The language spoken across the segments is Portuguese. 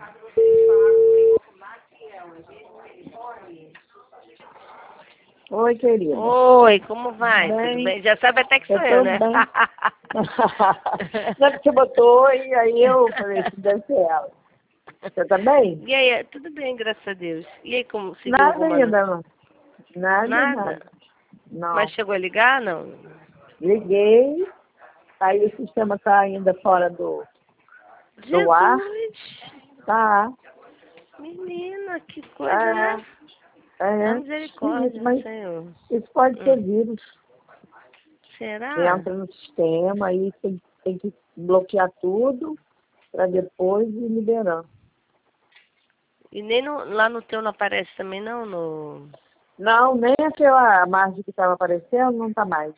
Oi, querida. Oi, como vai? Bem, Tudo bem? Já sabe até que eu sou eu, tô né? bem. Não é que você botou e aí eu falei, isso deve ser ela. Você tá bem? E aí, tudo bem, graças a Deus. E aí, como seguiu Nada alguma notícia? ainda, não. Nada, Nada? nada. Não. Mas chegou a ligar, não? Liguei, aí o sistema tá ainda fora do ar. Jesus! Tá. Menina, que coisa, né? A Esquisito, misericórdia, mas Senhor. isso pode ser vírus. Será? Entra no sistema, aí tem que bloquear tudo para depois ir liberando. E nem lá no teu não aparece também, não? No... Não, nem aquela margem que estava aparecendo não está mais.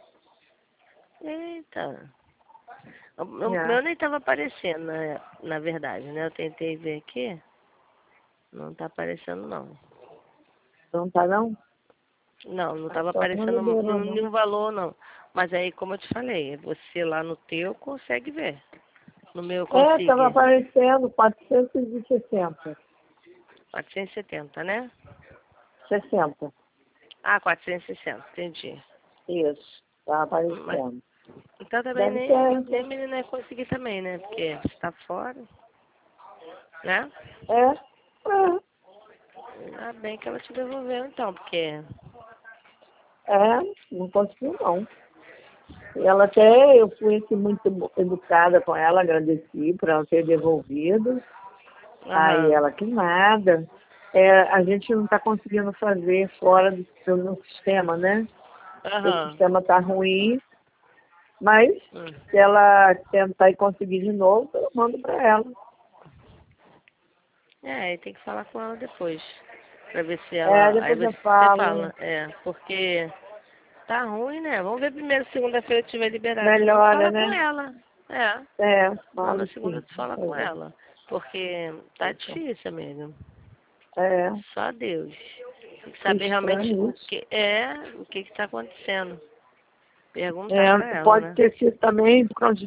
Eita. O É. meu nem estava aparecendo, na verdade, né? Eu tentei ver aqui. Não está aparecendo, não. Não está não? Não, não estava Só não aparecendo liberou, não. nenhum valor, não. Mas aí, como eu te falei, você lá no teu consegue ver. No meu eu Estava consigo. aparecendo 460. 470, né? 60. Ah, 460, entendi. Isso, estava Mas, aparecendo. então também Deve ter. nem a menina ia conseguir também, né? Porque você tá fora, né? É. Ainda bem que ela te devolveu então, porque... Não conseguiu não. E ela até, eu fui assim, muito educada com ela, agradeci por ela ter devolvido. Aí Aham, ela, que nada. A gente não está conseguindo fazer fora do sistema, né? O aham. sistema está ruim, mas Hum. se ela tentar e conseguir de novo, eu mando para ela. É, aí tem que falar com ela depois. Pra ver se ela... Aí Depois eu você falo. fala, porque... Tá ruim, né? Vamos ver primeiro, segunda-feira eu tiver liberado. Senão tu Melhora, fala com né? ela. É. Não, na Falo segunda sim. tu fala com ela. Porque tá difícil, amiga. É, Só Deus. Tem que que saber realmente estranho isso. o que tá acontecendo. Perguntar pra ela, Pode né? ter sido também por causa de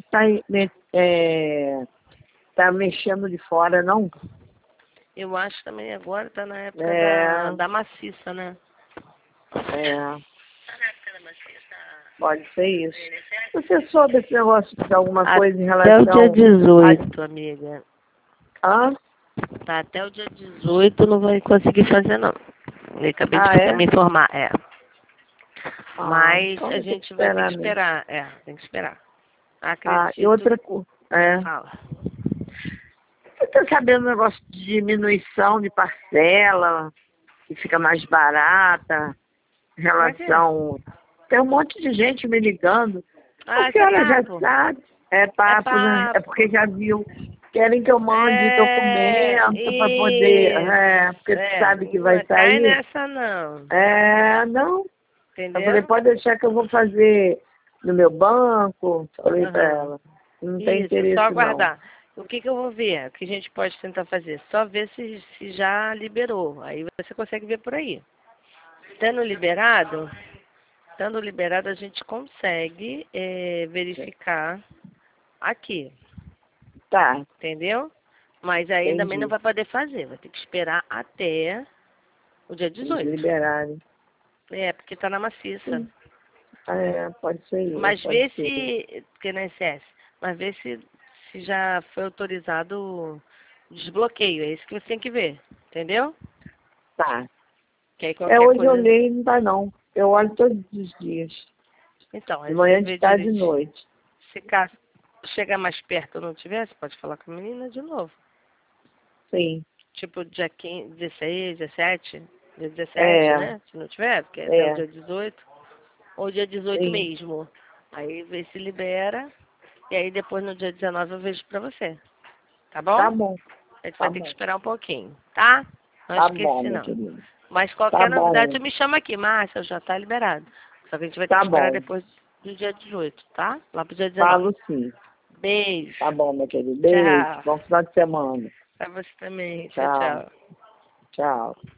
tá mexendo de fora, não? Eu acho também agora tá na época É, da maciça, né? é, Tá na época da maciça. pode ser isso. Você soube desse negócio de alguma coisa em Até o dia relação 18, amiga. a... Tá, até o dia 18 não vai conseguir fazer, não. Eu acabei Ah, de é? me informar, é. Mas Então a vou ter que gente vai ter que esperar mesmo. esperar. É, tem que esperar. E Acredito. outra coisa, Fala. você está sabendo do negócio de diminuição de parcela, que fica mais barata, em Pra quê? relação... Tem um monte de gente me ligando, Ah, porque isso é ela já papo. sabe, é É papo, né? É porque papo. já viu, querem que eu mande É, documento para poder, isso. porque tu É, sabe que vai não cai sair. nessa não. Não. Eu falei, Entendeu? pode deixar que eu vou fazer no meu banco. Falei para Aham. ela. Não tem Isso, só interesse, não. aguardar. O que que eu vou ver? O que a gente pode tentar fazer? Só ver se já liberou. Aí você consegue ver por aí. Estando liberado, a gente consegue verificar aqui, Tá, entendeu? Mas aí também não entendi. vai poder fazer, vai ter que esperar até o dia Eles 18. liberarem. É, porque tá na maciça. Sim. Pode ser isso, Mas pode vê ser. se, porque na SS, mas vê se já foi autorizado o desbloqueio, é isso que você tem que ver, entendeu? Tá. Que aí qualquer Hoje eu coisa... olhei e não tá não. Eu olho todos os dias. Então, De aí você manhã, de vê tarde e de direitinho. noite. Se caso chegar mais perto ou não tiver, você pode falar com a menina de novo. Sim. Tipo dia 15, 16, 17, dia 17, É, né? Se não tiver, porque é até o é, dia 18, ou dia 18 sim. mesmo. Aí vê se libera, e aí depois no dia 19 eu vejo pra você. Tá Tá bom? bom, A gente vai tá ter que bom. esperar um pouquinho, tá? Não Tá bom, esqueci meu não. querido. Mas Tá qualquer novidade bom, me chama aqui, Márcia, já tá liberado. Só que a gente vai ter que tá esperar bom. depois do dia 18, tá? Lá pro dia 19. Falo sim. Beijo. Tá bom, meu querido. Beijo. Tchau. Bom final de semana. Pra você também. Tchau, Tchau, tchau. tchau.